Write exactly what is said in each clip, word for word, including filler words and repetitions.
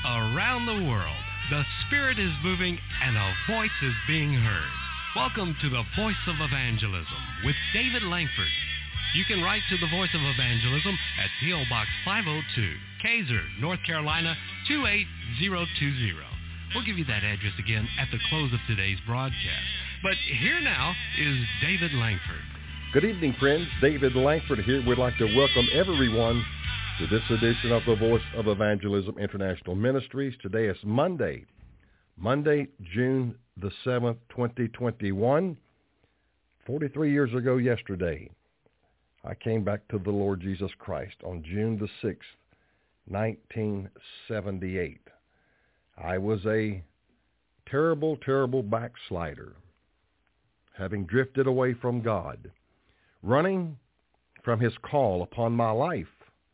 Around the world, the Spirit is moving and a voice is being heard. Welcome to the Voice of Evangelism with David Langford. You can write to the Voice of Evangelism at P O. Box five oh two, Kaiser, North Carolina, two eight zero two zero. We'll give you that address again at the close of today's broadcast. But here now is David Langford. Good evening, friends. David Langford here. We'd like to welcome everyone to this edition of the Voice of Evangelism International Ministries. Today is Monday, Monday, June the seventh, twenty twenty-one. forty-three years ago yesterday, I came back to the Lord Jesus Christ on June the sixth, nineteen seventy-eight. I was a terrible, terrible backslider, having drifted away from God, running from his call upon my life.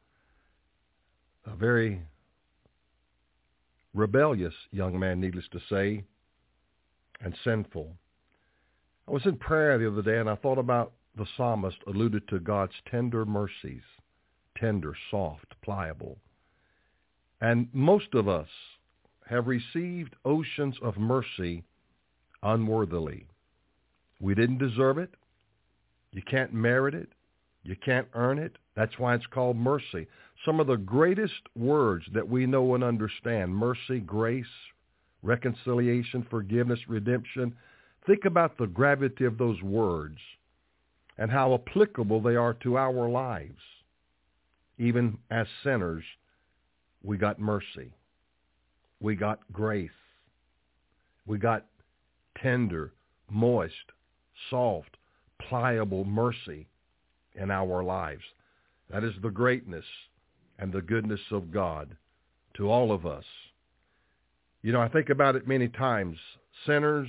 A very rebellious young man, needless to say, and sinful. I was in prayer the other day, and I thought about the psalmist alluded to God's tender mercies, tender, soft, pliable. And most of us have received oceans of mercy unworthily. We didn't deserve it. You can't merit it. You can't earn it. That's why it's called mercy. Some of the greatest words that we know and understand, mercy, grace, reconciliation, forgiveness, redemption. Think about the gravity of those words and how applicable they are to our lives. Even as sinners, we got mercy. We got grace. We got tender, moist, soft, pliable mercy in our lives. That is the greatness and the goodness of God to all of us. You know, I think about it many times. Sinners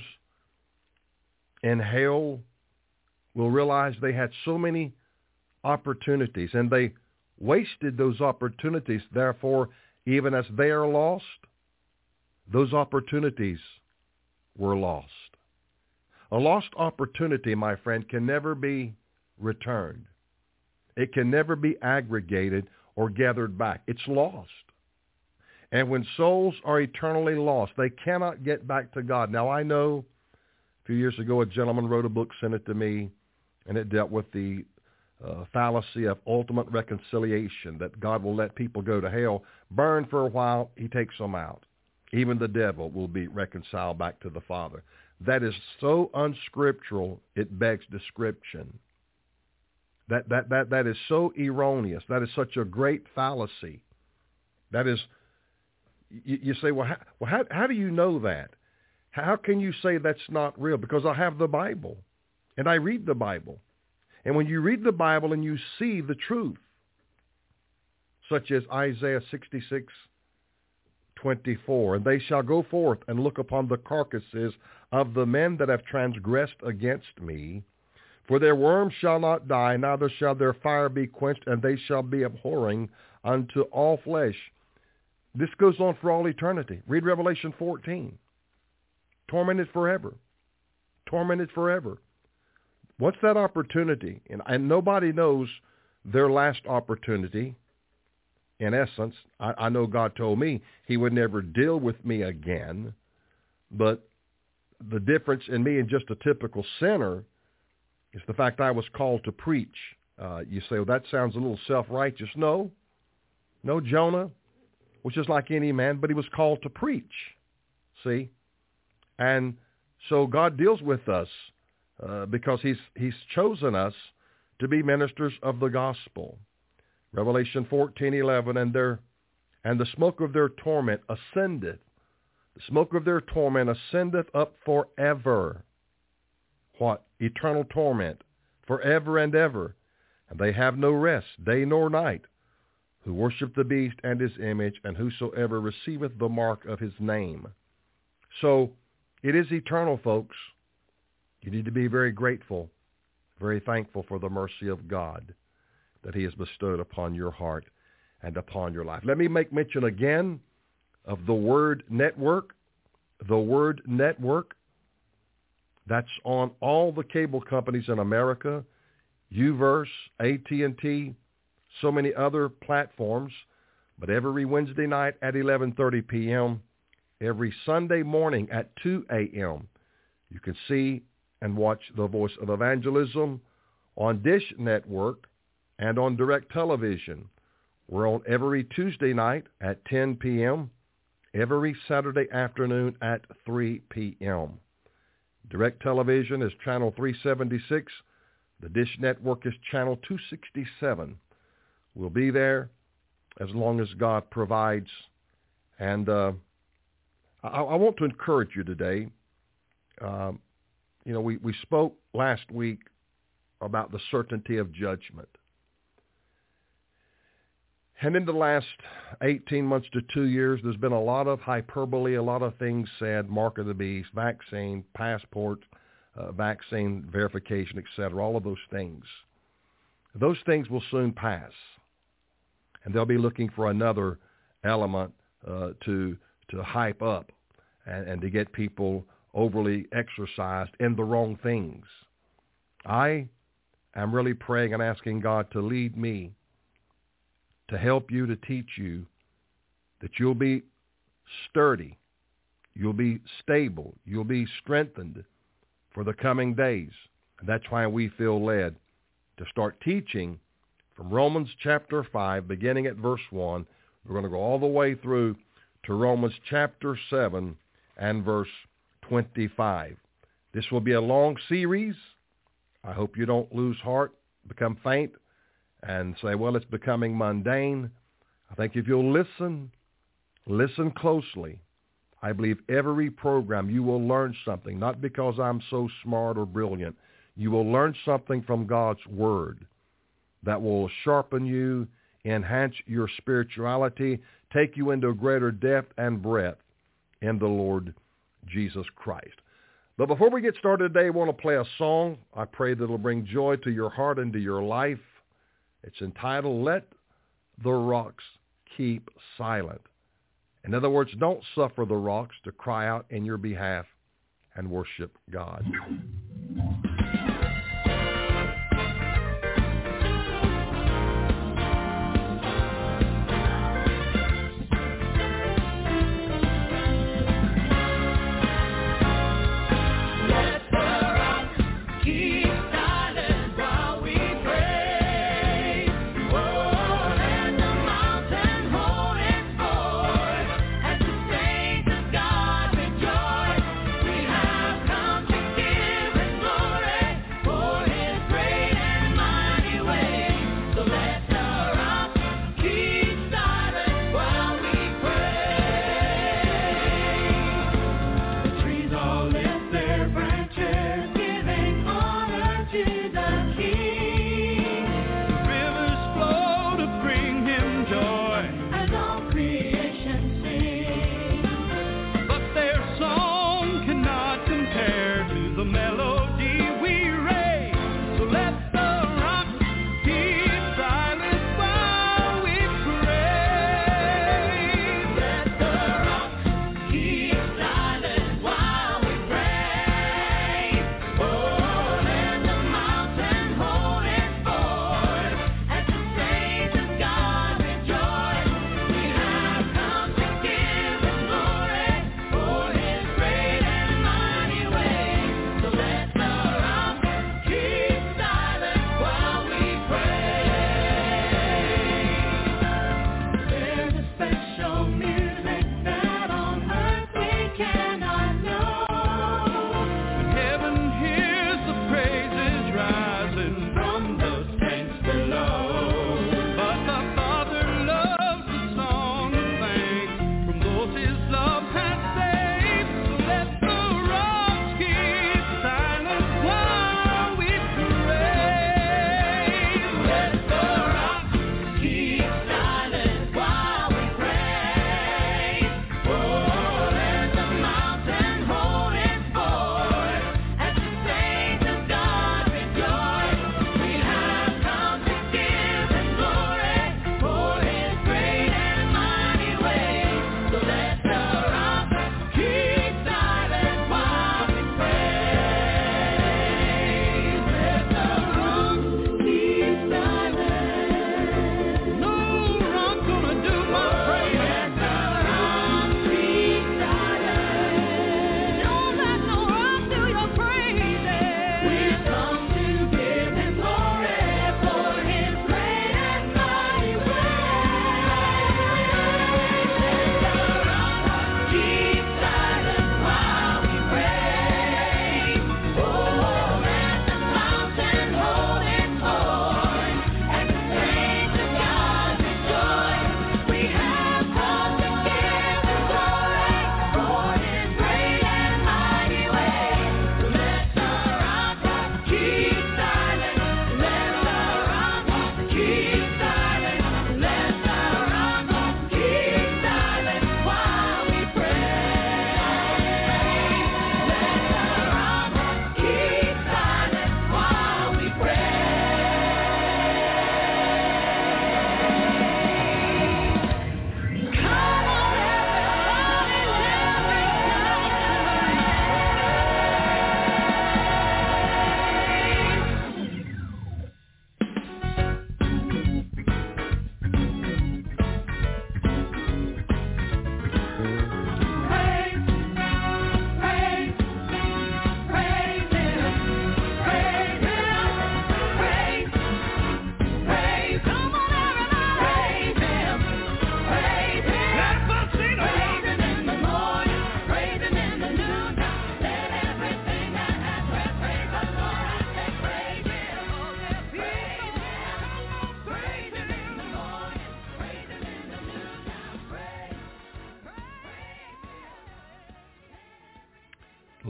in hell will realize they had so many opportunities and they wasted those opportunities. Therefore, even as they are lost, those opportunities were lost. A lost opportunity, my friend, can never be returned. It can never be aggregated or gathered back. It's lost. And when souls are eternally lost, they cannot get back to God. Now, I know a few years ago a gentleman wrote a book, sent it to me, and it dealt with the uh, fallacy of ultimate reconciliation, that God will let people go to hell, burn for a while, he takes them out. Even the devil will be reconciled back to the Father. That is so unscriptural, it begs description. That, that, that, that is so erroneous. That is such a great fallacy. That is, you, you say, well, how, well how, how do you know that? How can you say that's not real? Because I have the Bible, and I read the Bible. And when you read the Bible and you see the truth, such as Isaiah sixty-six twenty-four, and they shall go forth and look upon the carcasses of the men that have transgressed against me, for their worm shall not die, neither shall their fire be quenched, and they shall be abhorring unto all flesh. This goes on for all eternity. Read Revelation fourteen. Tormented forever. Tormented forever. What's that opportunity? And, and nobody knows their last opportunity. In essence, I, I know God told me he would never deal with me again, but the difference in me and just a typical sinner is the fact I was called to preach. Uh, you say, well, that sounds a little self-righteous. No. No, Jonah was just like any man, but he was called to preach. See? And so God deals with us uh, because he's, he's chosen us to be ministers of the gospel. Revelation fourteen eleven, and their and the smoke of their torment ascendeth. The smoke of their torment ascendeth up forever. What? Eternal torment, forever and ever. And they have no rest, day nor night, who worship the beast and his image, and whosoever receiveth the mark of his name. So it is eternal, folks. You need to be very grateful, very thankful for the mercy of God that he has bestowed upon your heart and upon your life. Let me make mention again of the Word Network. The Word Network. That's on all the cable companies in America, U verse, A T and T, so many other platforms. But every Wednesday night at eleven thirty p.m., every Sunday morning at two a.m., you can see and watch The Voice of Evangelism on Dish Network and on Direct Television. We're on every Tuesday night at ten p.m., every Saturday afternoon at three p.m. Direct Television is channel three seventy-six. The Dish Network is channel two sixty-seven. We'll be there as long as God provides. And uh, I, I want to encourage you today. Um, you know, we, we spoke last week about the certainty of judgment. And in the last eighteen months to two years, there's been a lot of hyperbole, a lot of things said, mark of the beast, vaccine, passport, uh, vaccine verification, et cetera, all of those things. Those things will soon pass. And they'll be looking for another element uh, to to hype up and, and to get people overly exercised in the wrong things. I am really praying and asking God to lead me, to help you, to teach you, that you'll be sturdy, you'll be stable, you'll be strengthened for the coming days. And that's why we feel led to start teaching from Romans chapter five, beginning at verse one. We're going to go all the way through to Romans chapter seven and verse twenty-five. This will be a long series. I hope you don't lose heart, become faint, and say, well, it's becoming mundane. I think if you'll listen, listen closely, I believe every program you will learn something, not because I'm so smart or brilliant. You will learn something from God's Word that will sharpen you, enhance your spirituality, take you into a greater depth and breadth in the Lord Jesus Christ. But before we get started today, I want to play a song. I pray that it'll bring joy to your heart and to your life. It's entitled, Let the Rocks Keep Silent. In other words, don't suffer the rocks to cry out in your behalf and worship God. Give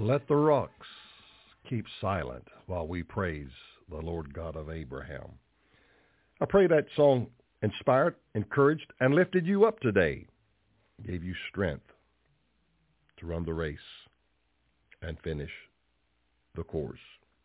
Let the rocks keep silent while we praise the Lord God of Abraham. I pray that song inspired, encouraged, and lifted you up today, gave you strength to run the race and finish the course.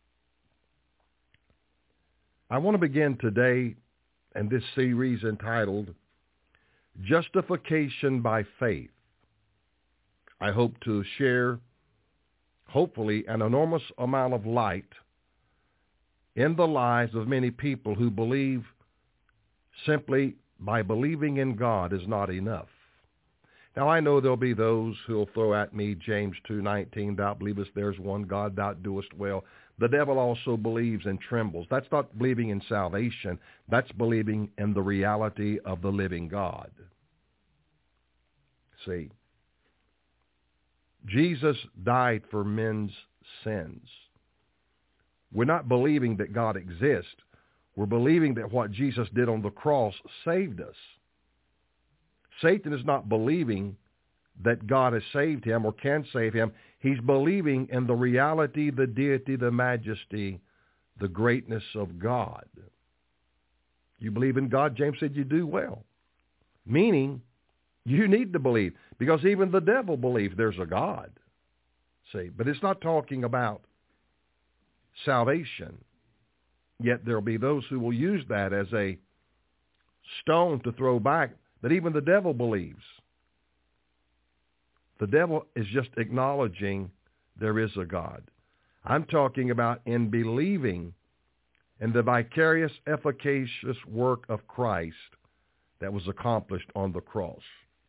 I want to begin today in this series entitled Justification by Faith. I hope to share, hopefully, an enormous amount of light in the lives of many people who believe simply by believing in God is not enough. Now, I know there'll be those who'll throw at me James two nineteen, thou believest there's one God, thou doest well. The devil also believes and trembles. That's not believing in salvation. That's believing in the reality of the living God. See, Jesus died for men's sins. We're not believing that God exists. We're believing that what Jesus did on the cross saved us. Satan is not believing that God has saved him or can save him. He's believing in the reality, the deity, the majesty, the greatness of God. You believe in God, James said, you do well. Meaning, you need to believe, because even the devil believes there's a God. See, but it's not talking about salvation. Yet there'll be those who will use that as a stone to throw back that even the devil believes. The devil is just acknowledging there is a God. I'm talking about in believing in the vicarious, efficacious work of Christ that was accomplished on the cross.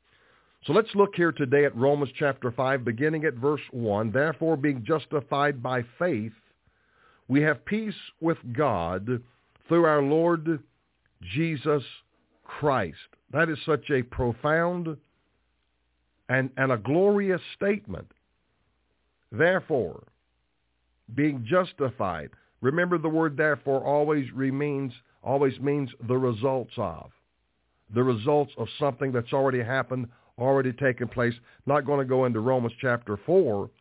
So let's look here today at Romans chapter five, beginning at verse one. Therefore, being justified by faith, we have peace with God through our Lord Jesus Christ. That is such a profound and, and a glorious statement. Therefore, being justified. Remember, the word therefore always remains, always means the results of. The results of something that's already happened, already taken place. Not going to go into Romans chapter four,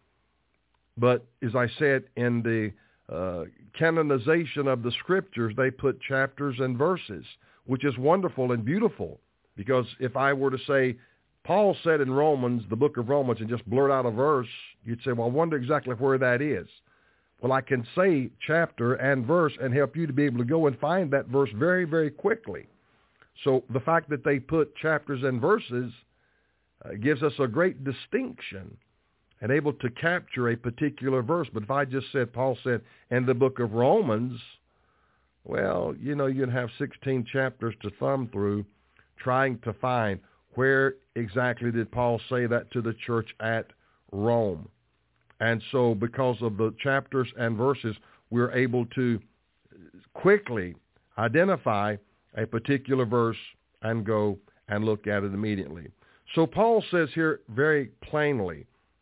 but as I said in the Uh, canonization of the scriptures, they put chapters and verses, which is wonderful and beautiful. Because if I were to say, Paul said in Romans, the book of Romans, and just blurt out a verse, you'd say, well, I wonder exactly where that is. Well, I can say chapter and verse and help you to be able to go and find that verse very, very quickly. So the fact that they put chapters and verses uh, gives us a great distinction and able to capture a particular verse. But if I just said, Paul said, in the book of Romans, well, you know, you'd have sixteen chapters to thumb through trying to find where exactly did Paul say that to the church at Rome. And so because of the chapters and verses, we're able to quickly identify a particular verse and go and look at it immediately. So Paul says here very plainly,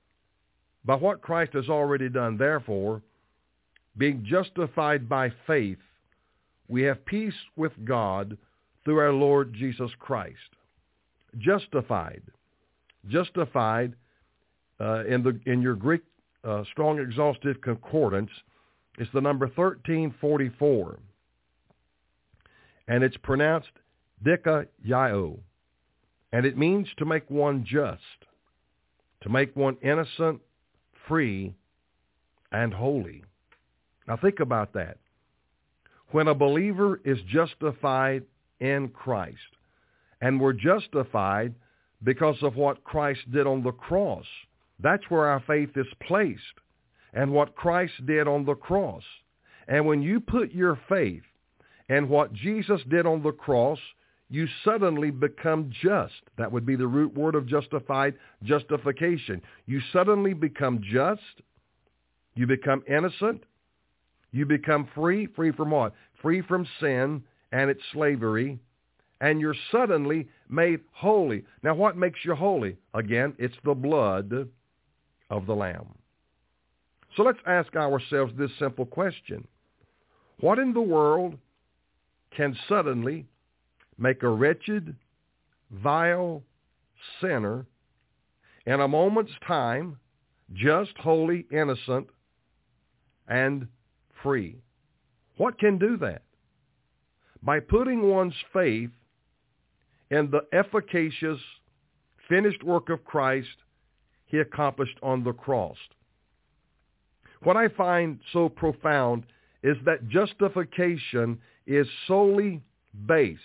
by what Christ has already done, therefore, being justified by faith, we have peace with God through our Lord Jesus Christ. Justified. Justified, uh, in the in your Greek uh, Strong Exhaustive Concordance, is the number thirteen forty-four. And it's pronounced dikaio. And it means to make one just, to make one innocent, free, and holy. Now think about that. When a believer is justified in Christ, and we're justified because of what Christ did on the cross, that's where our faith is placed, and what Christ did on the cross. And when you put your faith in what Jesus did on the cross, you suddenly become just. That would be the root word of justified, justification. You suddenly become just. You become innocent. You become free. Free from what? Free from sin and its slavery. And you're suddenly made holy. Now, what makes you holy? Again, it's the blood of the Lamb. So let's ask ourselves this simple question. What in the world can suddenly make a wretched, vile sinner in a moment's time just, holy, innocent, and free. What can do that? By putting one's faith in the efficacious, finished work of Christ he accomplished on the cross. What I find so profound is that justification is solely based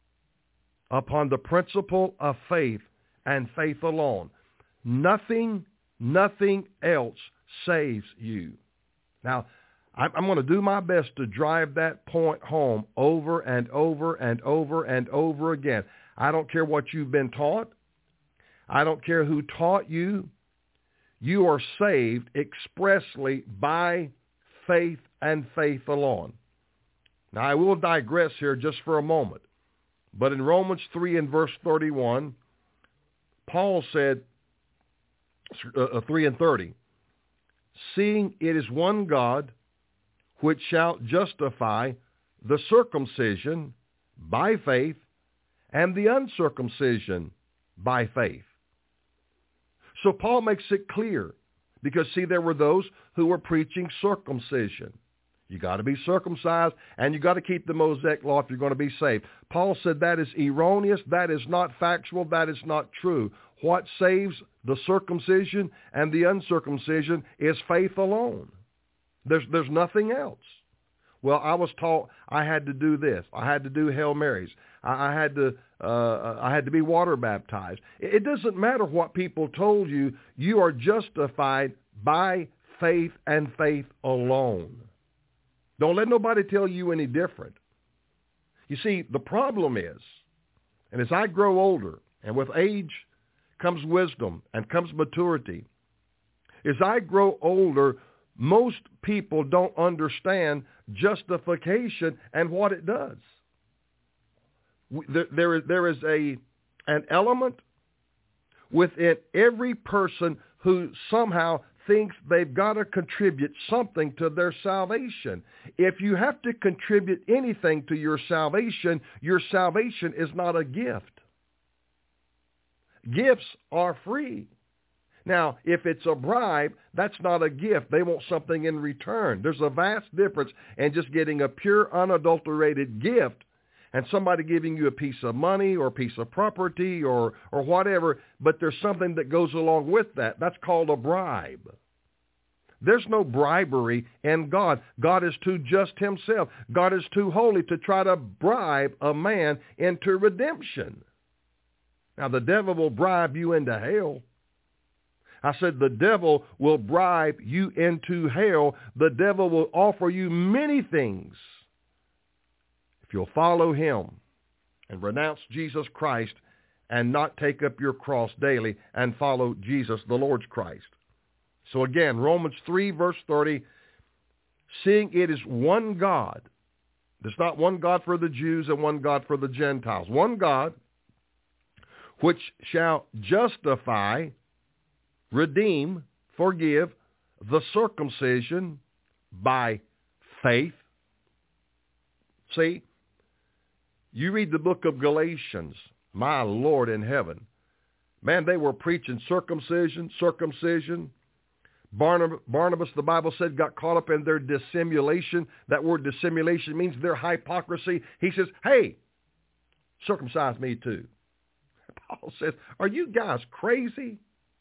upon the principle of faith and faith alone. Nothing, nothing else saves you. Now, I'm going to do my best to drive that point home over and over and over and over again. I don't care what you've been taught. I don't care who taught you. You are saved expressly by faith and faith alone. Now, I will digress here just for a moment. But in Romans three and verse thirty-one, Paul said, uh, three and thirty, seeing it is one God which shall justify the circumcision by faith and the uncircumcision by faith. So Paul makes it clear, because, see, there were those who were preaching circumcision. You got to be circumcised, and you got to keep the Mosaic law if you're going to be saved. Paul said that is erroneous, that is not factual, that is not true. What saves the circumcision and the uncircumcision is faith alone. There's, there's nothing else. Well, I was taught I had to do this. I had to do Hail Marys. I, I had to uh, I had to be water baptized. It, it doesn't matter what people told you. You are justified by faith and faith alone. Don't let nobody tell you any different. You see, the problem is, and as I grow older, and with age comes wisdom and comes maturity, as I grow older, most people don't understand justification and what it does. There, there is, there is a, an element within every person who somehow thinks they've got to contribute something to their salvation. If you have to contribute anything to your salvation, your salvation is not a gift. Gifts are free. Now, if it's a bribe, that's not a gift. They want something in return. There's a vast difference in just getting a pure, unadulterated gift and somebody giving you a piece of money or a piece of property or, or whatever, but there's something that goes along with that. That's called a bribe. There's no bribery in God. God is too just himself. God is too holy to try to bribe a man into redemption. Now, the devil will bribe you into hell. I said the devil will bribe you into hell. The devil will offer you many things if you'll follow him and renounce Jesus Christ and not take up your cross daily and follow Jesus, the Lord's Christ. So again, Romans three, verse thirty, seeing it is one God. There's not one God for the Jews and one God for the Gentiles. One God which shall justify, redeem, forgive the circumcision by faith. See, you read the book of Galatians, my Lord in heaven. Man, they were preaching circumcision, circumcision. Barnabas, Barnabas, the Bible said, got caught up in their dissimulation. That word dissimulation means their hypocrisy. He says, hey, circumcise me too. Paul says, are you guys crazy?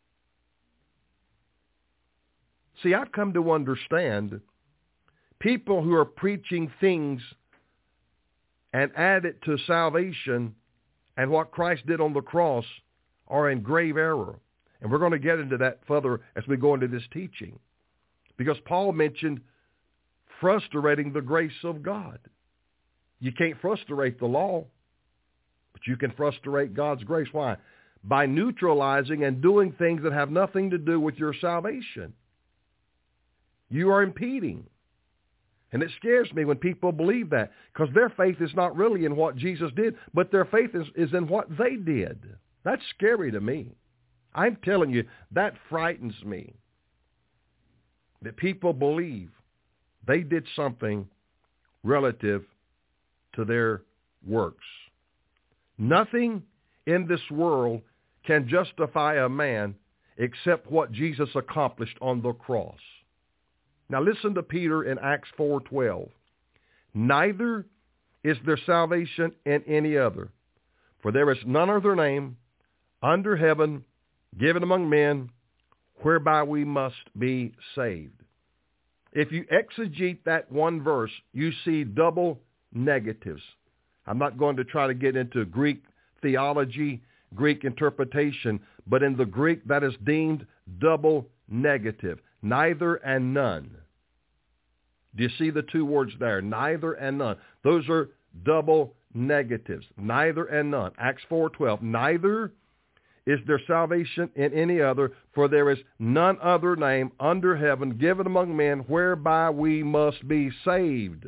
See, I've come to understand people who are preaching things and add it to salvation and what Christ did on the cross are in grave error. And we're going to get into that further as we go into this teaching. Because Paul mentioned frustrating the grace of God. You can't frustrate the law, but you can frustrate God's grace. Why? By neutralizing and doing things that have nothing to do with your salvation. You are impeding. And it scares me when people believe that, because their faith is not really in what Jesus did, but their faith is, is in what they did. That's scary to me. I'm telling you, that frightens me, that people believe they did something relative to their works. Nothing in this world can justify a man except what Jesus accomplished on the cross. Now listen to Peter in Acts four twelve. Neither is there salvation in any other, for there is none other name under heaven given among men whereby we must be saved. If you exegete that one verse, you see double negatives. I'm not going to try to get into Greek theology, Greek interpretation, but in the Greek that is deemed double negative, neither and none. Do you see the two words there? Neither and none. Those are double negatives, neither and none. Acts four twelve, neither is there salvation in any other, for there is none other name under heaven given among men whereby we must be saved.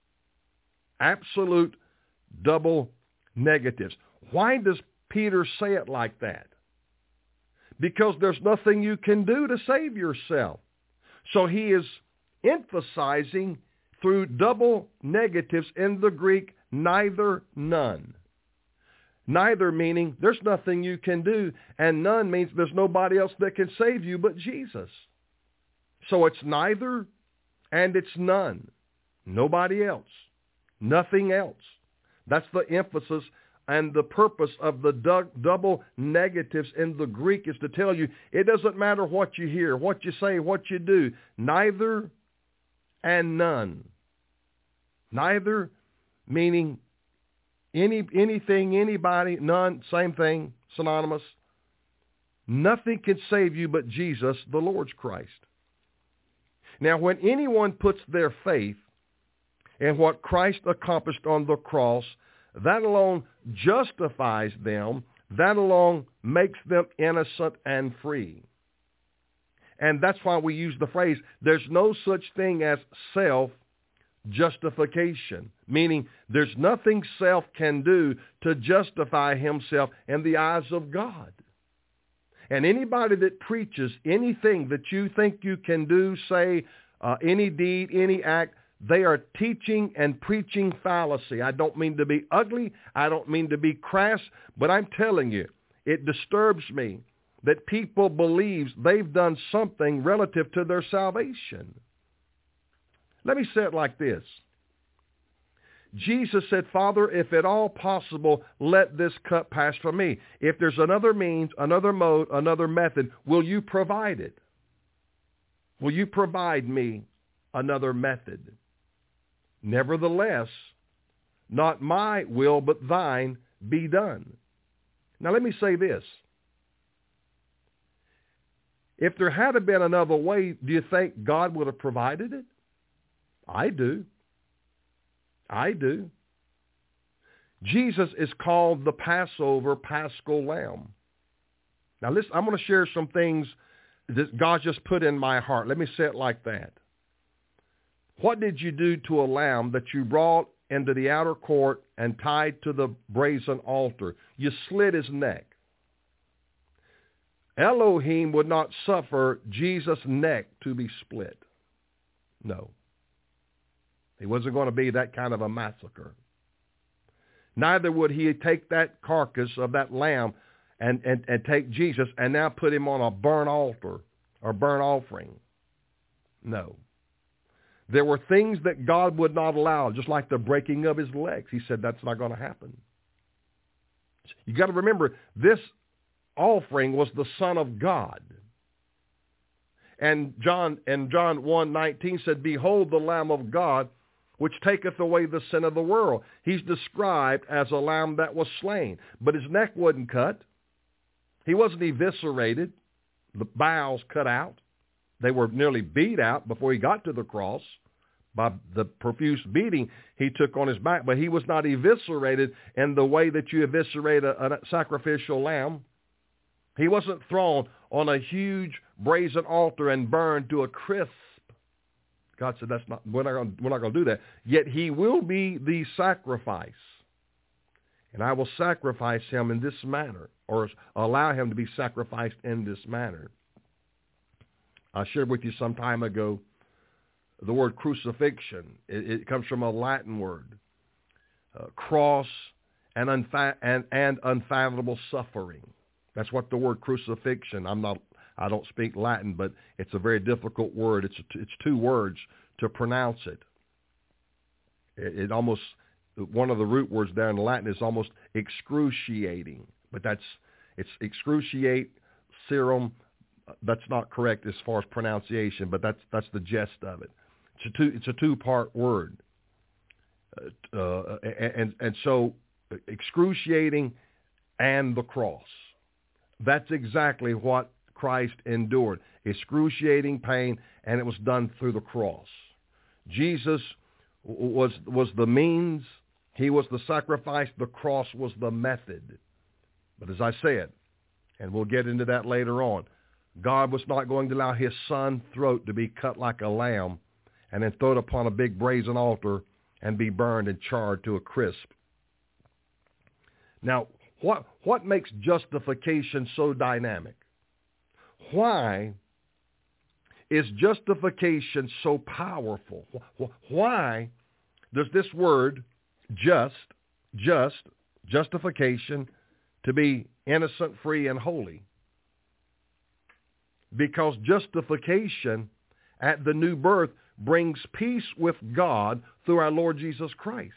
Absolute double negatives. Why does Peter say it like that? Because there's nothing you can do to save yourself. So he is emphasizing through double negatives in the Greek, neither, none. Neither meaning there's nothing you can do, and none means there's nobody else that can save you but Jesus. So it's neither and it's none. Nobody else. Nothing else. That's the emphasis and the purpose of the du- double negatives in the Greek is to tell you it doesn't matter what you hear, what you say, what you do. Neither and none. Neither meaning any anything, anybody, none, same thing, synonymous. Nothing can save you but Jesus, the Lord's Christ. Now, when anyone puts their faith in what Christ accomplished on the cross, that alone justifies them. That alone makes them innocent and free. And that's why we use the phrase, there's no such thing as self-justification, meaning there's nothing self can do to justify himself in the eyes of God. And anybody that preaches anything that you think you can do, say, uh, any deed, any act, they are teaching and preaching fallacy. I don't mean to be ugly. I don't mean to be crass, but I'm telling you, it disturbs me that people believe they've done something relative to their salvation. Let me say it like this. Jesus said, Father, if at all possible, let this cup pass from me. If there's another means, another mode, another method, will you provide it? Will you provide me another method? Nevertheless, not my will, but thine be done. Now let me say this. If there had been another way, do you think God would have provided it? I do. I do. Jesus is called the Passover Paschal Lamb. Now listen, I'm going to share some things that God just put in my heart. Let me say it like that. What did you do to a lamb that you brought into the outer court and tied to the brazen altar? You slit his neck. Elohim would not suffer Jesus' neck to be split. No. He wasn't going to be that kind of a massacre. Neither would he take that carcass of that lamb and, and, and take Jesus and now put him on a burnt altar or burnt offering. No. There were things that God would not allow, just like the breaking of his legs. He said that's not going to happen. You got to remember, this offering was the Son of God. And John and John one nineteen said, Behold the Lamb of God, which taketh away the sin of the world. He's described as a lamb that was slain, but his neck wasn't cut. He wasn't eviscerated. The bowels cut out. They were nearly beat out before he got to the cross by the profuse beating he took on his back, but he was not eviscerated in the way that you eviscerate a, a sacrificial lamb. He wasn't thrown on a huge brazen altar and burned to a crisp. God said, "That's not. We're not going. We're not going to do that. Yet he will be the sacrifice, and I will sacrifice him in this manner, or allow him to be sacrificed in this manner." I shared with you some time ago the word crucifixion. It, it comes from a Latin word, uh, cross and, unfa- and, and unfathomable suffering. That's what the word crucifixion. I'm not. I don't speak Latin, but it's a very difficult word. It's it's two words to pronounce it. It, it almost, one of the root words there in Latin is almost excruciating, but that's, it's excruciate, serum. That's not correct as far as pronunciation, but that's that's the gist of it. It's a two it's a two part word, uh, and and so excruciating and the cross. That's exactly what Christ endured: excruciating pain, and it was done through the cross. Jesus was was the means; he was the sacrifice. The cross was the method. But as I said, and we'll get into that later on, God was not going to allow his son's throat to be cut like a lamb and then thrown upon a big brazen altar and be burned and charred to a crisp. Now, what what makes justification so dynamic? Why is justification so powerful? Why does this word just, just, justification, to be innocent, free, and holy? Because justification at the new birth brings peace with God through our Lord Jesus Christ.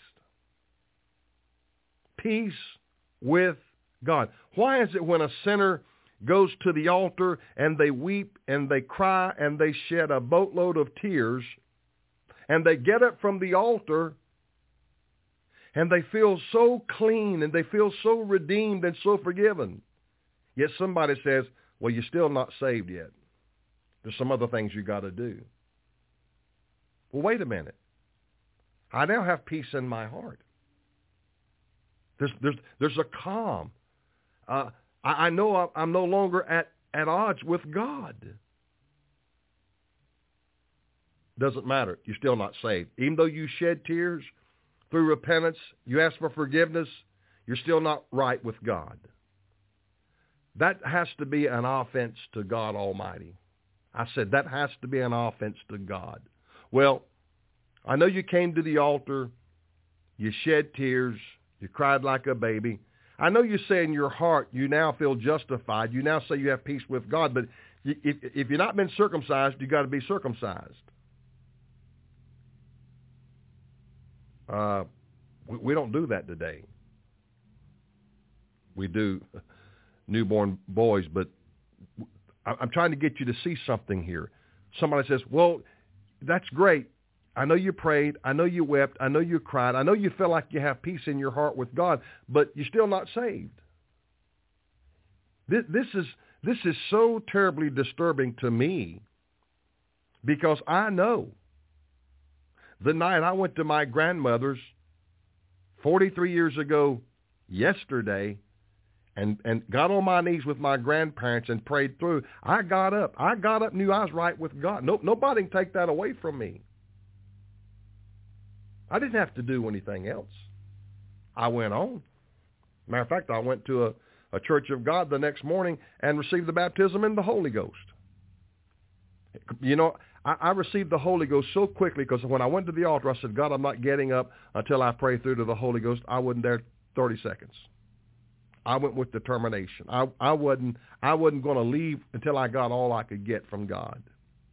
Peace with God. Why is it when a sinner goes to the altar and they weep and they cry and they shed a boatload of tears and they get up from the altar and they feel so clean and they feel so redeemed and so forgiven, yet somebody says, well, you're still not saved yet. There's some other things you got to do. Well, wait a minute. I now have peace in my heart. There's there's there's a calm. Uh, I, I know I'm no longer at, at odds with God. Doesn't matter. You're still not saved. Even though you shed tears through repentance, you ask for forgiveness, you're still not right with God. That has to be an offense to God Almighty. I said that has to be an offense to God. Well, I know you came to the altar, you shed tears, you cried like a baby. I know you say in your heart you now feel justified. You now say you have peace with God, but if, if you've not been circumcised, you got to be circumcised. Uh, we, we don't do that today. We do newborn boys, but I'm trying to get you to see something here. Somebody says, well, that's great. I know you prayed. I know you wept. I know you cried. I know you feel like you have peace in your heart with God, but you're still not saved. This, this is this is so terribly disturbing to me because I know the night I went to my grandmother's forty-three years ago yesterday and, and got on my knees with my grandparents and prayed through, I got up. I got up, knew I was right with God. No, nobody can take that away from me. I didn't have to do anything else. I went on. Matter of fact, I went to a, a Church of God the next morning and received the baptism in the Holy Ghost. You know, I, I received the Holy Ghost so quickly because when I went to the altar, I said, God, I'm not getting up until I pray through to the Holy Ghost. I wasn't there thirty seconds. I went with determination. I, I wasn't, I wasn't going to leave until I got all I could get from God.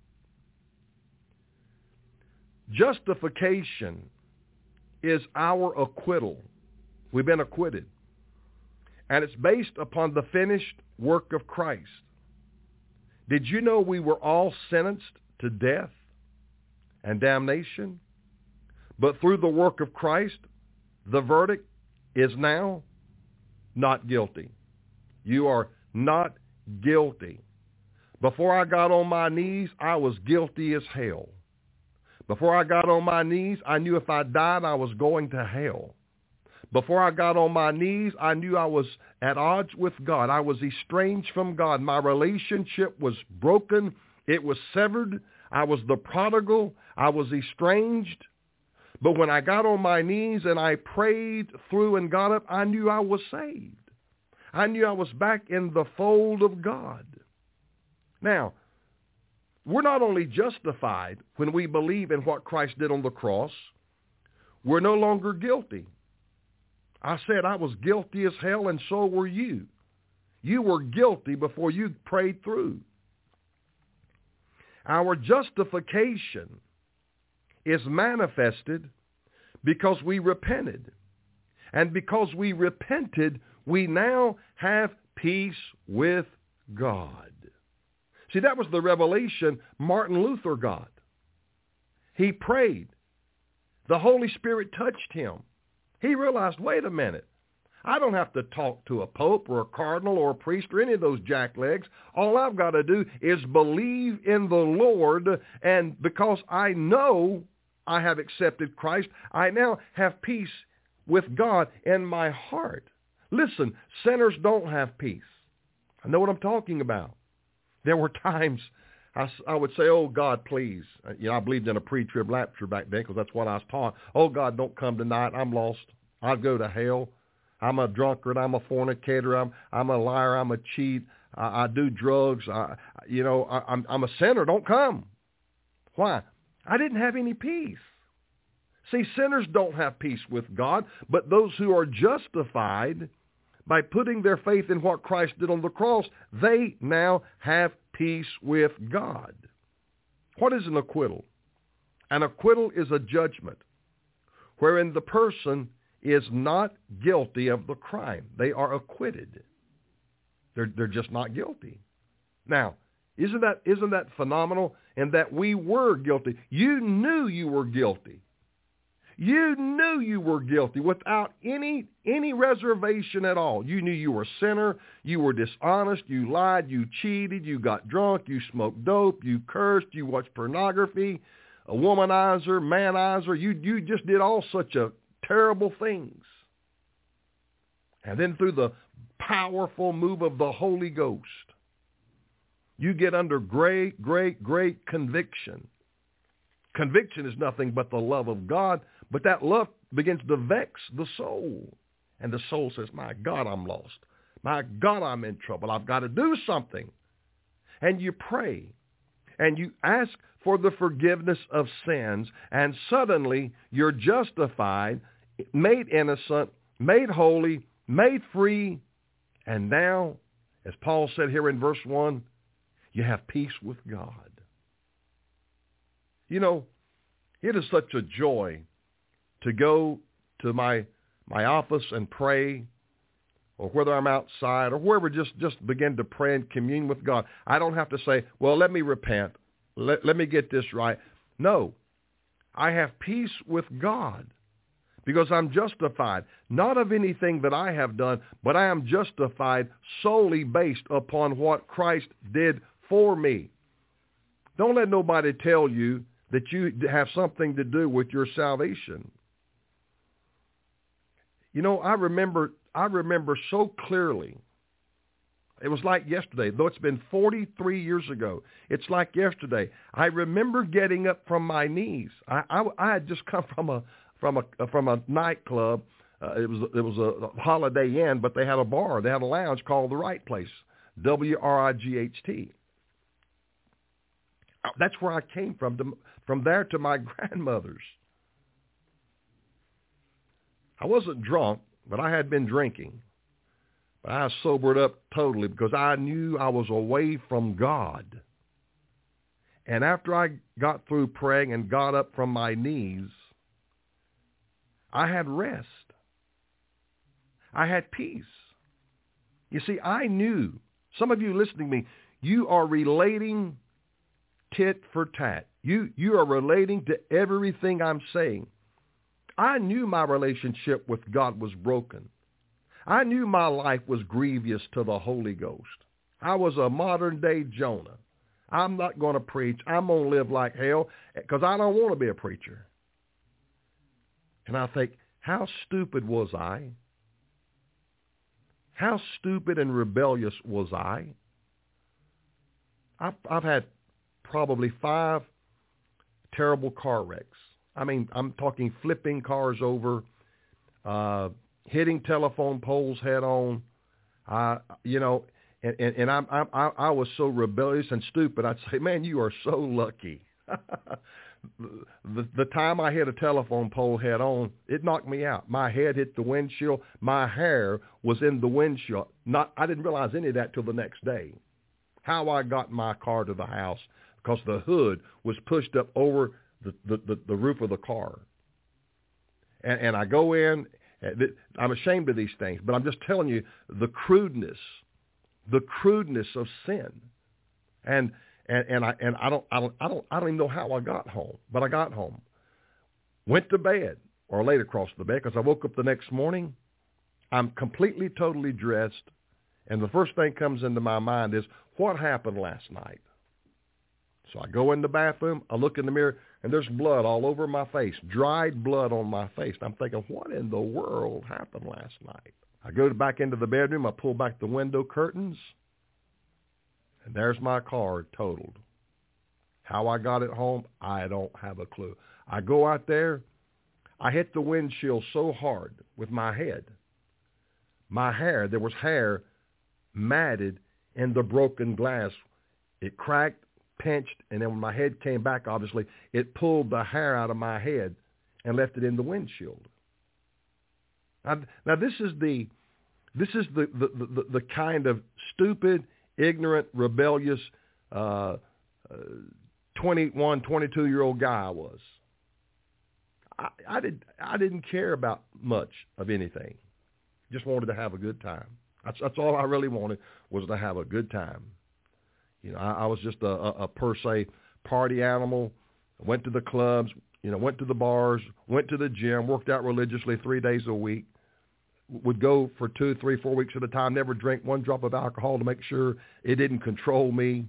Justification is our acquittal. We've been acquitted. And it's based upon the finished work of Christ. Did you know we were all sentenced to death and damnation? But through the work of Christ, the verdict is now not guilty. You are not guilty. Before I got on my knees, I was guilty as hell. Before I got on my knees, I knew if I died, I was going to hell. Before I got on my knees, I knew I was at odds with God. I was estranged from God. My relationship was broken. It was severed. I was the prodigal. I was estranged. But when I got on my knees and I prayed through and got up, I knew I was saved. I knew I was back in the fold of God. Now, we're not only justified when we believe in what Christ did on the cross, we're no longer guilty. I said I was guilty as hell, and so were you. You were guilty before you prayed through. Our justification is manifested because we repented. And because we repented, we now have peace with God. See, that was the revelation Martin Luther got. He prayed. The Holy Spirit touched him. He realized, wait a minute. I don't have to talk to a pope or a cardinal or a priest or any of those jacklegs. All I've got to do is believe in the Lord, and because I know I have accepted Christ, I now have peace with God in my heart. Listen, sinners don't have peace. I know what I'm talking about. There were times I, I would say, oh, God, please. You know, I believed in a pre-trib rapture back then because that's what I was taught. Oh, God, don't come tonight. I'm lost. I'll go to hell. I'm a drunkard. I'm a fornicator. I'm I'm a liar. I'm a cheat. I, I do drugs. I, you know, I, I'm I'm a sinner. Don't come. Why? I didn't have any peace. See, sinners don't have peace with God, but those who are justified by putting their faith in what Christ did on the cross, they now have peace with God. What is an acquittal? An acquittal is a judgment wherein the person is not guilty of the crime. They are acquitted. They're, they're just not guilty. Now, isn't that, isn't that phenomenal? In that we were guilty. You knew you were guilty. You knew you were guilty without any any reservation at all. You knew you were a sinner. You were dishonest. You lied. You cheated. You got drunk. You smoked dope. You cursed. You watched pornography, a womanizer, manizer. You, you just did all such a terrible things. And then through the powerful move of the Holy Ghost, you get under great, great, great conviction. Conviction is nothing but the love of God, but that love begins to vex the soul. And the soul says, my God, I'm lost. My God, I'm in trouble. I've got to do something. And you pray, and you ask for the forgiveness of sins, and suddenly you're justified, made innocent, made holy, made free, and now, as Paul said here in verse one, you have peace with God. You know, it is such a joy to go to my my office and pray, or whether I'm outside or wherever, just, just begin to pray and commune with God. I don't have to say, well, let me repent. Let, let me get this right. No, I have peace with God because I'm justified, not of anything that I have done, but I am justified solely based upon what Christ did for me. Don't let nobody tell you that you have something to do with your salvation. You know, I remember, I remember so clearly. It was like yesterday, though it's been forty-three years ago. It's like yesterday. I remember getting up from my knees. I, I, I had just come from a from a from a nightclub. Uh, it was it was a Holiday Inn, but they had a bar. They had a lounge called The Right Place, W R I G H T. That's where I came from. To, from there to my grandmother's. I wasn't drunk, but I had been drinking. But I sobered up totally because I knew I was away from God. And after I got through praying and got up from my knees, I had rest. I had peace. You see, I knew, some of you listening to me, you are relating tit for tat. You, you are relating to everything I'm saying. I knew my relationship with God was broken. I knew my life was grievous to the Holy Ghost. I was a modern-day Jonah. I'm not going to preach. I'm going to live like hell because I don't want to be a preacher. And I think, how stupid was I? How stupid and rebellious was I? I've, I've had probably five terrible car wrecks. I mean, I'm talking flipping cars over, uh, hitting telephone poles head on, uh, you know, and, and, and I'm, I'm, I, I was so rebellious and stupid. I'd say, man, you are so lucky. the, the time I hit a telephone pole head on, it knocked me out. My head hit the windshield. My hair was in the windshield. Not, I didn't realize any of that till the next day. How I got my car to the house, because the hood was pushed up over the, the, the, the roof of the car. And, and I go in. I'm ashamed of these things, but I'm just telling you the crudeness, the crudeness of sin. And and, and I and I don't I don't I don't I don't even know how I got home, but I got home. Went to bed or laid across the bed because I woke up the next morning. I'm completely, totally dressed, and the first thing comes into my mind is, what happened last night? So I go in the bathroom, I look in the mirror, and there's blood all over my face, dried blood on my face. I'm thinking, what in the world happened last night? I go back into the bedroom, I pull back the window curtains, and there's my car totaled. How I got it home, I don't have a clue. I go out there, I hit the windshield so hard with my head. My hair, there was hair matted in the broken glass. It cracked, pinched, and then when my head came back, obviously, it pulled the hair out of my head and left it in the windshield. Now, now this is the this is the, the, the, the kind of stupid, ignorant, rebellious uh, uh, twenty-one, twenty-two-year-old guy I was. I, I, did, I didn't care about much of anything. Just wanted to have a good time. That's, that's all I really wanted, was to have a good time. You know, I, I was just a, a, a per se party animal. Went to the clubs, you know, went to the bars, went to the gym, worked out religiously three days a week, would go for two, three, four weeks at a time, never drink one drop of alcohol to make sure it didn't control me.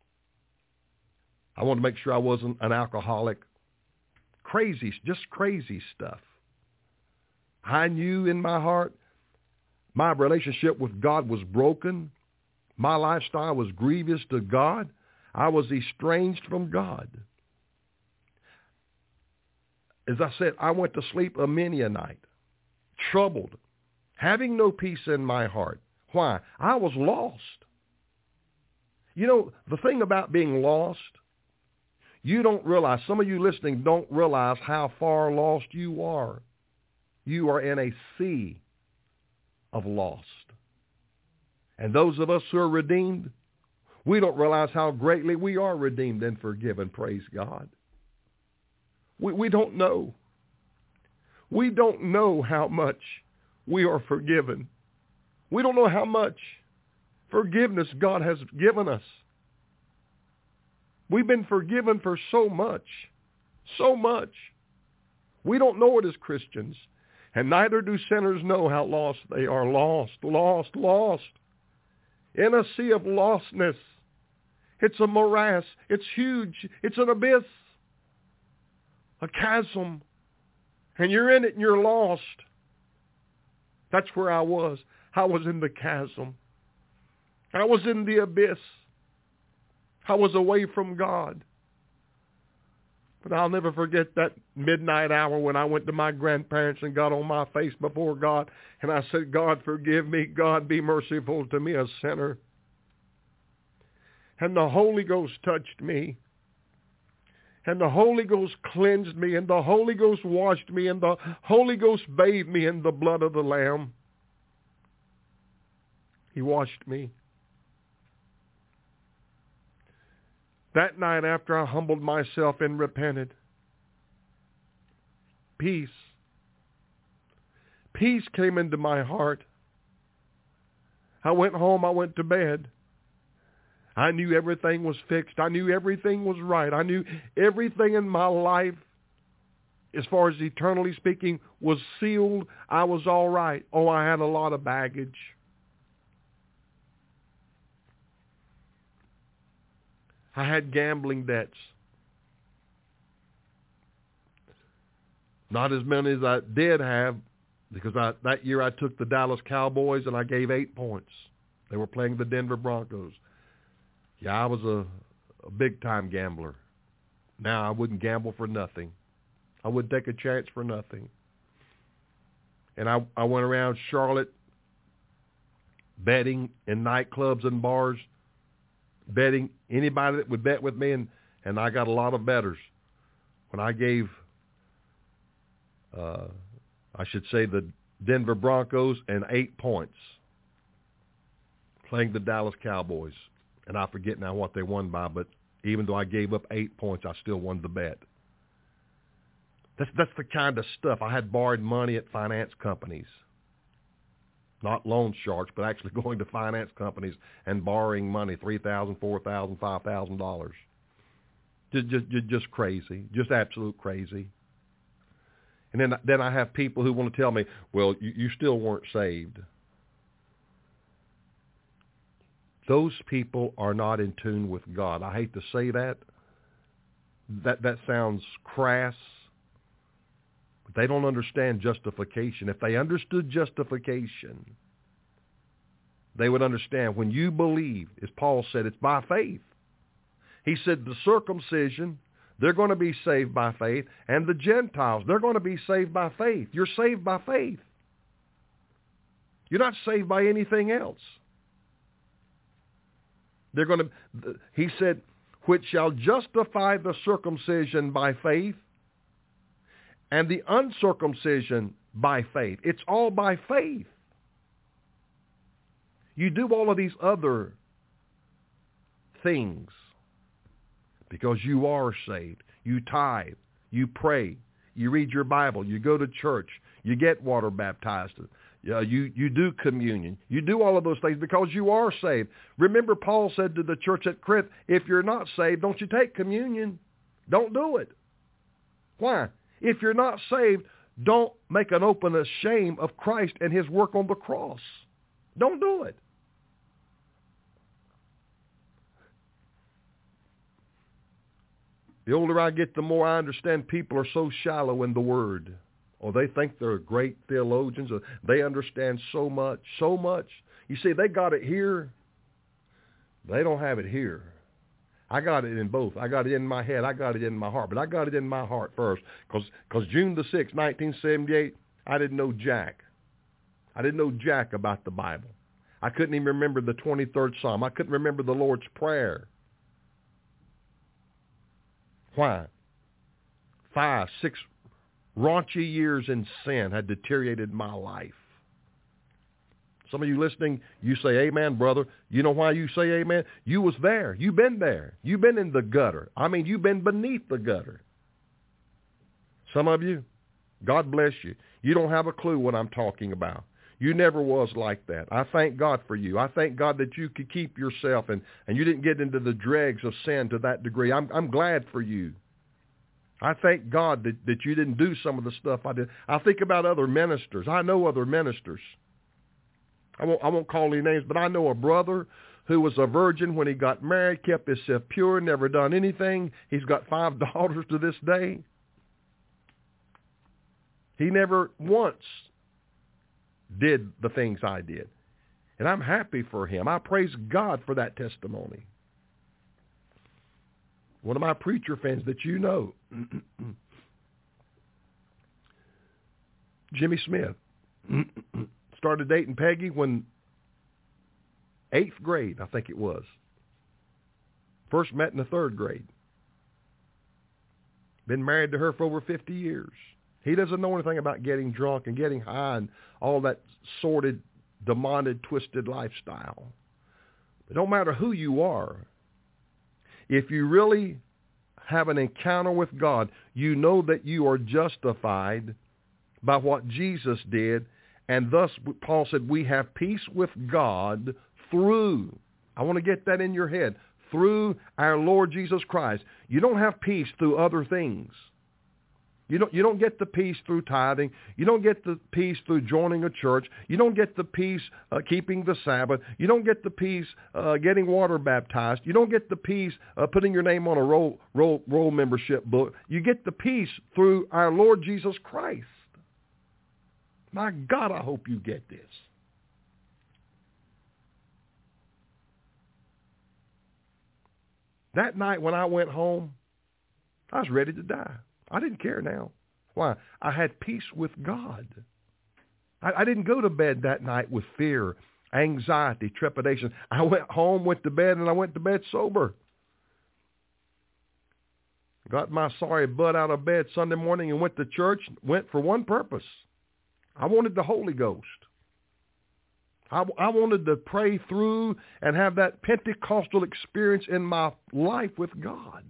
I wanted to make sure I wasn't an alcoholic. Crazy, just crazy stuff. I knew in my heart my relationship with God was broken. My lifestyle was grievous to God. I was estranged from God. As I said, I went to sleep a many a night, troubled, having no peace in my heart. Why? I was lost. You know, the thing about being lost, you don't realize, some of you listening don't realize how far lost you are. You are in a sea of lost. And those of us who are redeemed, we don't realize how greatly we are redeemed and forgiven, praise God. We, we don't know. We don't know how much we are forgiven. We don't know how much forgiveness God has given us. We've been forgiven for so much, so much. We don't know it as Christians, and neither do sinners know how lost they are. Lost, lost, lost. In a sea of lostness. It's a morass. It's huge. It's an abyss. A chasm. And you're in it and you're lost. That's where I was. I was in the chasm. I was in the abyss. I was away from God. But I'll never forget that midnight hour when I went to my grandparents and got on my face before God. And I said, God, forgive me. God, be merciful to me, a sinner. And the Holy Ghost touched me. And the Holy Ghost cleansed me. And the Holy Ghost washed me. And the Holy Ghost bathed me in the blood of the Lamb. He washed me. That night after I humbled myself and repented, peace, peace came into my heart. I went home, I went to bed. I knew everything was fixed. I knew everything was right. I knew everything in my life, as far as eternally speaking, was sealed. I was all right. Oh, I had a lot of baggage. I had gambling debts. Not as many as I did have, because I, that year I took the Dallas Cowboys and I gave eight points. They were playing the Denver Broncos. Yeah, I was a, a big-time gambler. Now I wouldn't gamble for nothing. I wouldn't take a chance for nothing. And I, I went around Charlotte betting in nightclubs and bars, betting anybody that would bet with me, and, and I got a lot of bettors. When I gave, uh, I should say, the Denver Broncos and eight points, playing the Dallas Cowboys. And I forget now what they won by, but Even though I gave up eight points, I still won the bet. That's, that's the kind of stuff. I had borrowed money at finance companies. Not loan sharks, but actually going to finance companies and borrowing money, three thousand dollars, four thousand dollars, five thousand dollars. Just, just, just crazy, just absolute crazy. And then, then I have people who want to tell me, well, you, you still weren't saved. Those people are not in tune with God. I hate to say that. That, that sounds crass. But they don't understand justification. If they understood justification, they would understand when you believe, as Paul said, it's by faith. He said the circumcision, they're going to be saved by faith, and the Gentiles, they're going to be saved by faith. You're saved by faith. You're not saved by anything else. They're going to, he said, which shall justify the circumcision by faith and the uncircumcision by faith. It's all by faith. You do all of these other things because you are saved. You tithe. You pray. You read your Bible. You go to church. You get water baptized. Uh, you, you do communion. You do all of those things because you are saved. Remember, Paul said to the church at Corinth, if you're not saved, don't you take communion. Don't do it. Why? If you're not saved, don't make an open shame of Christ and his work on the cross. Don't do it. The older I get, the more I understand people are so shallow in the Word. Or they think they're great theologians. Or they understand so much, so much. You see, they got it here. They don't have it here. I got it in both. I got it in my head. I got it in my heart. But I got it in my heart first. Because June the sixth, nineteen seventy-eight, I didn't know jack. I didn't know jack about the Bible. I couldn't even remember the twenty-third Psalm. I couldn't remember the Lord's Prayer. Why? Five, six raunchy years in sin had deteriorated my life. Some of you listening, you say, amen, brother. You know why you say amen? You was there. You've been there. You've been in the gutter. I mean, you've been beneath the gutter. Some of you, God bless you. You don't have a clue what I'm talking about. You never was like that. I thank God for you. I thank God that you could keep yourself and, and you didn't get into the dregs of sin to that degree. I'm, I'm glad for you. I thank God that, that you didn't do some of the stuff I did. I think about other ministers. I know other ministers. I won't, I won't call any names, but I know a brother who was a virgin when he got married, kept himself pure, never done anything. He's got five daughters to this day. He never once did the things I did. And I'm happy for him. I praise God for that testimony. One of my preacher friends that you know, Jimmy Smith, started dating Peggy when eighth grade, I think it was. First met in the third grade. Been married to her for over fifty years. He doesn't know anything about getting drunk and getting high and all that sordid, demonic, twisted lifestyle. It don't matter who you are. If you really have an encounter with God, you know that you are justified by what Jesus did. And thus, Paul said, we have peace with God through, I want to get that in your head, through our Lord Jesus Christ. You don't have peace through other things. You don't, you don't get the peace through tithing. You don't get the peace through joining a church. You don't get the peace uh, keeping the Sabbath. You don't get the peace uh, getting water baptized. You don't get the peace uh, putting your name on a roll, roll, roll membership book. You get the peace through our Lord Jesus Christ. My God, I hope you get this. That night when I went home, I was ready to die. I didn't care now. Why? I had peace with God. I, I didn't go to bed that night with fear, anxiety, trepidation. I went home, went to bed, and I went to bed sober. Got my sorry butt out of bed Sunday morning and went to church, went for one purpose. I wanted the Holy Ghost. I, I wanted to pray through and have that Pentecostal experience in my life with God.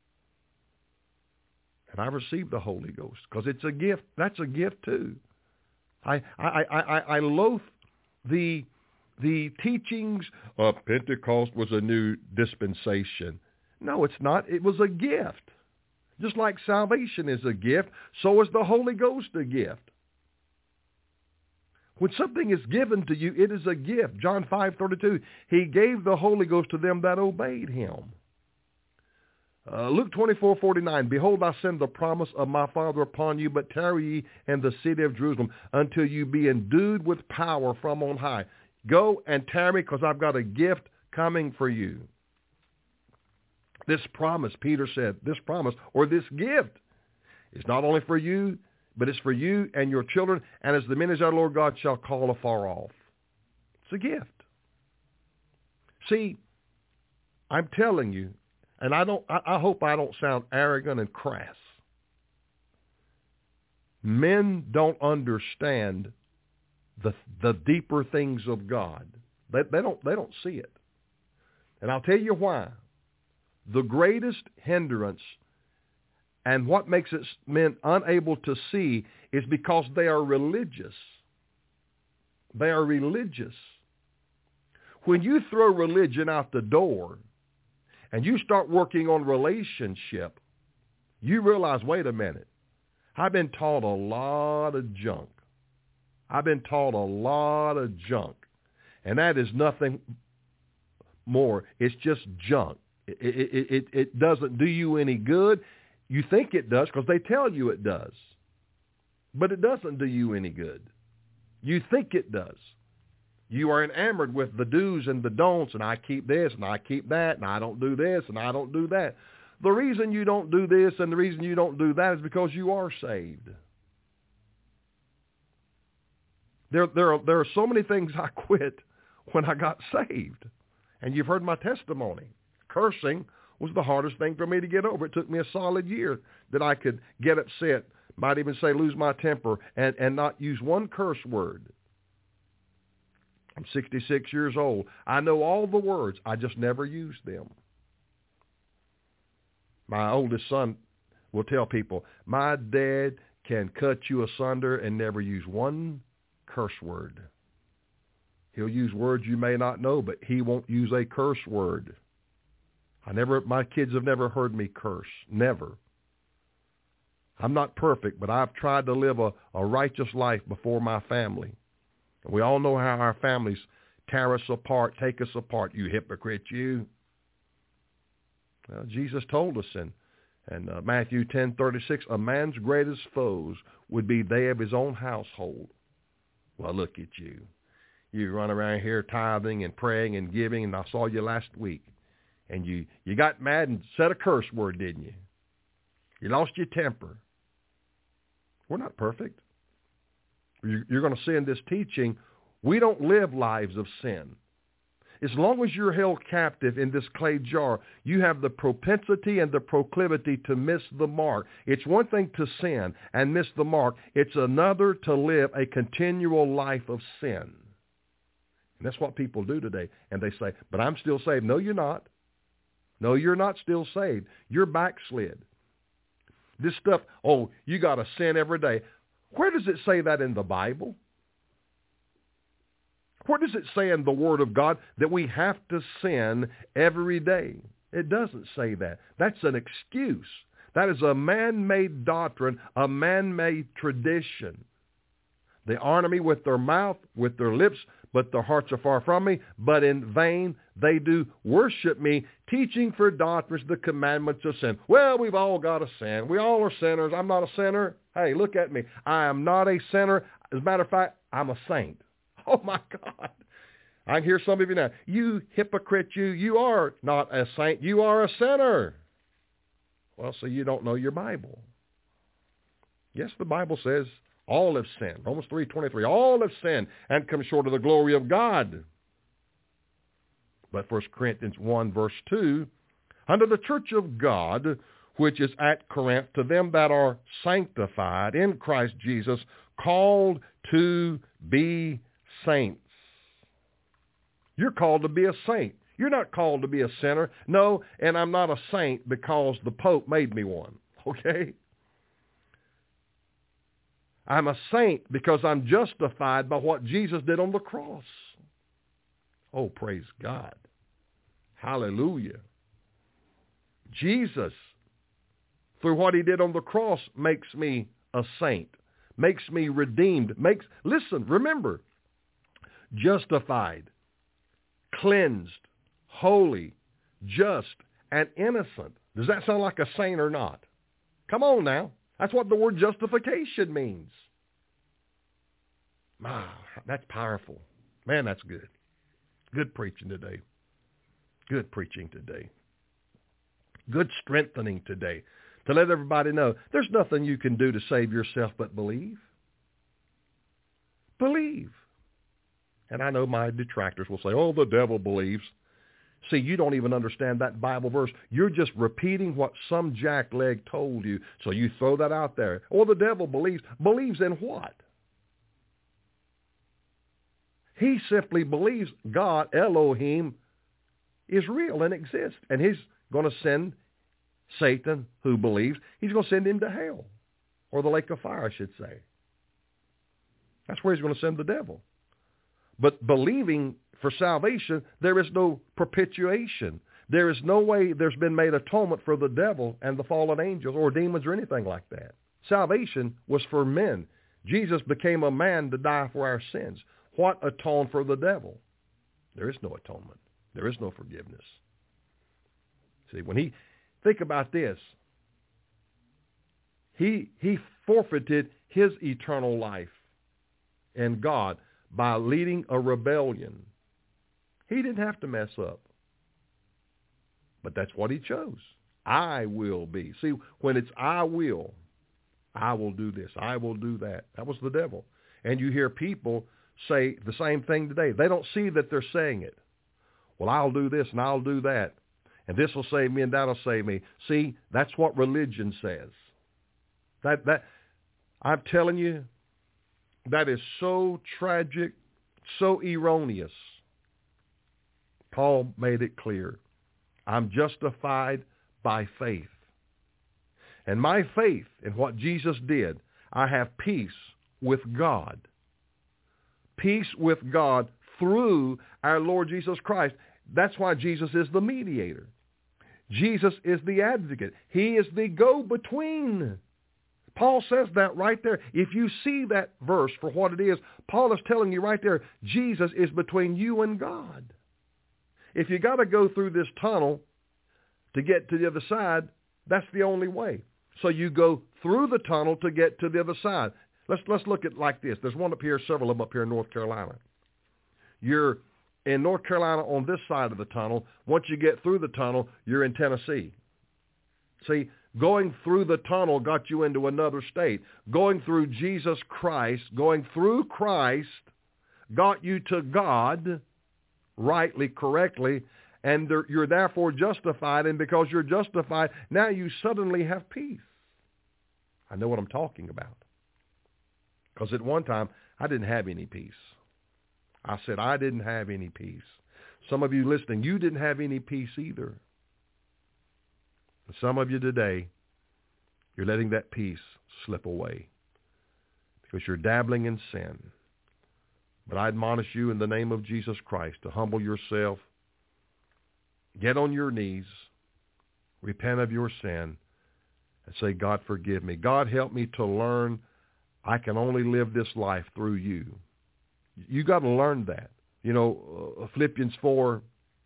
And I received the Holy Ghost because it's a gift. That's a gift too. I I I, I, I loathe the the teachings of Pentecost was a new dispensation. No, it's not. It was a gift. Just like salvation is a gift, so is the Holy Ghost a gift. When something is given to you, it is a gift. John five thirty-two, he gave the Holy Ghost to them that obeyed him. Uh, Luke twenty-four forty-nine, behold, I send the promise of my Father upon you, but tarry ye in the city of Jerusalem until you be endued with power from on high. Go and tarry because I've got a gift coming for you. This promise, Peter said, this promise or this gift is not only for you, but it's for you and your children, and as the many as our Lord God shall call afar off. It's a gift. See, I'm telling you, and I don't. I, I hope I don't sound arrogant and crass. Men don't understand the the deeper things of God. They, they don't. They don't see it. And I'll tell you why. The greatest hindrance and what makes it men unable to see is because they are religious. They are religious. When you throw religion out the door and you start working on relationship, you realize, wait a minute, I've been taught a lot of junk. I've been taught a lot of junk. And that is nothing more. It's just junk. It, it, it, it doesn't do you any good. You think it does because they tell you it does. But it doesn't do you any good. You think it does. You are enamored with the do's and the don'ts, and I keep this, and I keep that, and I don't do this, and I don't do that. The reason you don't do this and the reason you don't do that is because you are saved. There, there, are, there are so many things I quit when I got saved. And you've heard my testimony. Cursing was the hardest thing for me to get over. It took me a solid year that I could get upset, might even say lose my temper, and, and not use one curse word. I'm sixty-six years old. I know all the words. I just never use them. My oldest son will tell people, my dad can cut you asunder and never use one curse word. He'll use words you may not know, but he won't use a curse word. I never, my kids have never heard me curse. Never. I'm not perfect, but I've tried to live a, a righteous life before my family. We all know how our families tear us apart, take us apart. You hypocrite, you. Well, Jesus told us in, in uh, Matthew ten thirty-six, a man's greatest foes would be they of his own household. Well, look at you. You run around here tithing and praying and giving, and I saw you last week. And you, you got mad and said a curse word, didn't you? You lost your temper. We're not perfect. You're going to see in this teaching, we don't live lives of sin. As long as you're held captive in this clay jar, you have the propensity and the proclivity to miss the mark. It's one thing to sin and miss the mark. It's another to live a continual life of sin. And that's what people do today. And they say, but I'm still saved. No, you're not. No, you're not still saved. You're backslid. This stuff, oh, you got to sin every day. Where does it say that in the Bible? Where does it say in the Word of God that we have to sin every day? It doesn't say that. That's an excuse. That is a man-made doctrine, a man-made tradition. They honor me with their mouth, with their lips, but their hearts are far from me. But in vain they do worship me, teaching for doctrines the commandments of sin. Well, we've all got to sin. We all are sinners. I'm not a sinner. Hey, look at me. I am not a sinner. As a matter of fact, I'm a saint. Oh, my God. I can hear some of you now. You hypocrite, you. You are not a saint. You are a sinner. Well, so you don't know your Bible. Yes, the Bible says all have sinned. Romans three twenty-three. All have sinned and come short of the glory of God. But First Corinthians one, verse two, unto the church of God, which is at Corinth, to them that are sanctified in Christ Jesus, called to be saints. You're called to be a saint. You're not called to be a sinner. No, and I'm not a saint because the Pope made me one, okay? I'm a saint because I'm justified by what Jesus did on the cross. Oh, praise God. Hallelujah. Jesus, through what he did on the cross, makes me a saint, makes me redeemed, makes, listen, remember, justified, cleansed, holy, just, and innocent. Does that sound like a saint or not? Come on now. That's what the word justification means. Wow, that's powerful. Man, that's good. Good preaching today. Good preaching today. Good strengthening today. To let everybody know, there's nothing you can do to save yourself but believe. Believe. And I know my detractors will say, oh, the devil believes. See, you don't even understand that Bible verse. You're just repeating what some jackleg told you. So you throw that out there. Or the devil believes. Believes in what? He simply believes God, Elohim, is real and exists. And he's going to send Satan, who believes, he's going to send him to hell. Or the lake of fire, I should say. That's where he's going to send the devil. But believing for salvation, there is no perpetuation. There is no way there's been made atonement for the devil and the fallen angels or demons or anything like that. Salvation was for men. Jesus became a man to die for our sins. What atoned for the devil? There is no atonement. There is no forgiveness. See, when he, think about this. He, he forfeited his eternal life in God by leading a rebellion. He didn't have to mess up. But that's what he chose. I will be. See, when it's I will, I will do this, I will do that. That was the devil. And you hear people say the same thing today. They don't see that they're saying it. Well, I'll do this and I'll do that. And this will save me and that will save me. See, that's what religion says. That that I'm telling you, that is so tragic, so erroneous. Paul made it clear. I'm justified by faith. And my faith in what Jesus did, I have peace with God. Peace with God through our Lord Jesus Christ. That's why Jesus is the mediator. Jesus is the advocate. He is the go-between. Paul says that right there. If you see that verse for what it is, Paul is telling you right there, Jesus is between you and God. If you got to go through this tunnel to get to the other side, that's the only way. So you go through the tunnel to get to the other side. Let's let's look at it like this. There's one up here, several of them up here in North Carolina. You're in North Carolina on this side of the tunnel. Once you get through the tunnel, you're in Tennessee. See, going through the tunnel got you into another state. Going through Jesus Christ, going through Christ, got you to God, rightly, correctly, and you're therefore justified, and because you're justified, now you suddenly have peace. I know what I'm talking about. Because at one time, I didn't have any peace. I said I didn't have any peace. Some of you listening, you didn't have any peace either. And some of you today, you're letting that peace slip away because you're dabbling in sin. But I admonish you in the name of Jesus Christ to humble yourself, get on your knees, repent of your sin, and say, God, forgive me. God, help me to learn I can only live this life through you. You got to learn that. You know, uh, Philippians four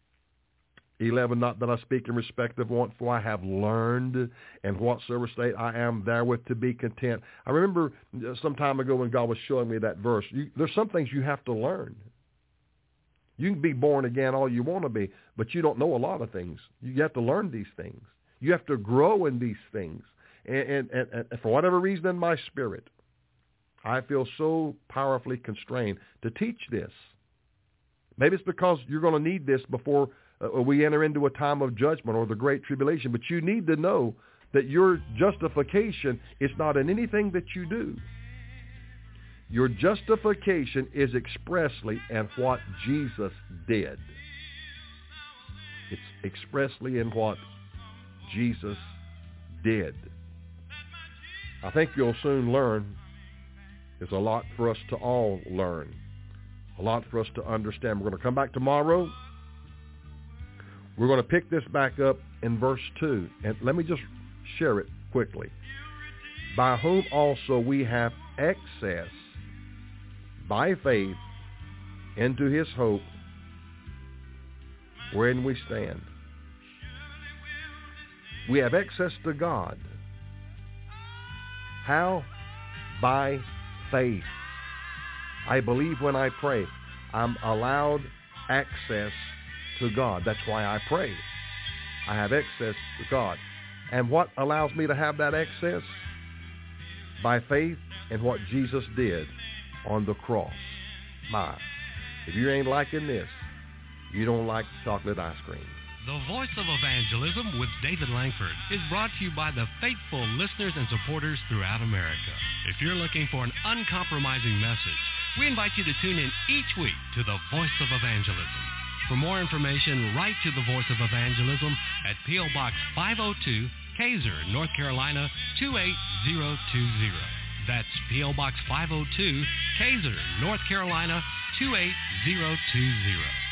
eleven, not that I speak in respect of want, for I have learned in whatsoever state I am therewith to be content. I remember some time ago when God was showing me that verse. You, there's some things you have to learn. You can be born again all you want to be, but you don't know a lot of things. You have to learn these things. You have to grow in these things. And, and, and, and for whatever reason in my spirit, I feel so powerfully constrained to teach this. Maybe it's because you're going to need this before uh, we enter into a time of judgment or the great tribulation. But you need to know that your justification is not in anything that you do. Your justification is expressly in what Jesus did. It's expressly in what Jesus did. I think you'll soon learn there's a lot for us to all learn, a lot for us to understand. We're going to come back tomorrow. We're going to pick this back up in verse two. And let me just share it quickly. By whom also we have access by faith into his hope, wherein we stand. We have access to God. How? By faith. I believe when I pray. I'm allowed access to God. That's why I pray. I have access to God. And what allows me to have that access? By faith in what Jesus did on the cross. My, if you ain't liking this, you don't like chocolate ice cream. The Voice of Evangelism with David Langford is brought to you by the faithful listeners and supporters throughout America. If you're looking for an uncompromising message, we invite you to tune in each week to the Voice of Evangelism. For more information, write to the Voice of Evangelism at P O Box five oh two, Kaiser, North Carolina two eight zero two zero. That's P O Box five oh two, Kaiser, North Carolina two eight zero two zero.